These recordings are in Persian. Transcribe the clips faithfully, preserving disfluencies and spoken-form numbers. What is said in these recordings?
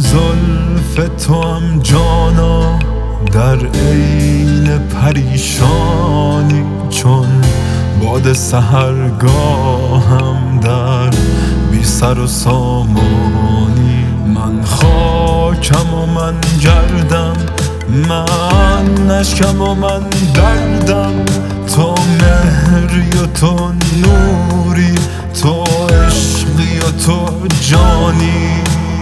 زلف تو هم جانا در عین پریشانی، چون باد سحرگاهم در بی سر و سامانی. من خاکم و من گردم، من اشکم و من دردم، تو مهری و تو نوری، تو عشقی و تو جانی.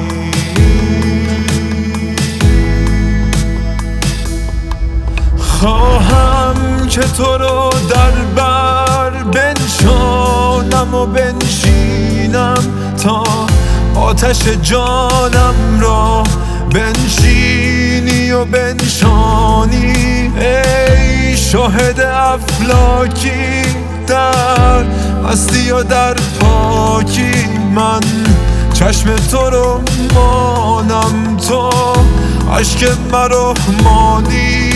خواهم که تو رو در بر بنشانم و بنشینم، تا آتش جانم را بنشینی و بنشانی. ای شاهد افلاکی در هستی و در پاکی، من چشم تو رو مانم، تو اشک مرا مانی.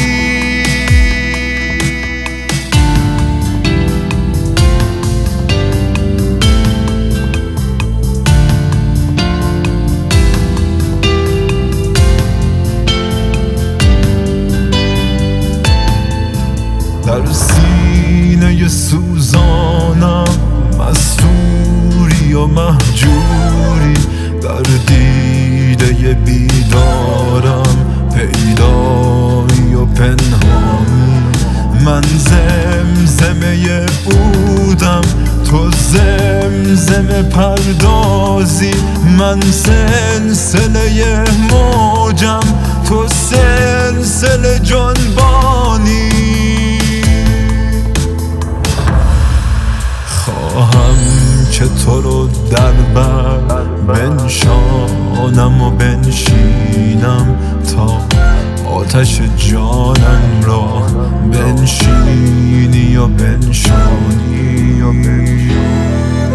در سینه سوزانم مستوری و مهجوری، در دیده بیدارم پیدایی و پنهانی. من زمزمه عودم، تو زمزمه پردازی، من سلسله موجم، تو سلسله جنبانی. خواهم که تو رو در بر بنشانم و بنشینم، تا آتش جانم را بنشینی و بنشانی.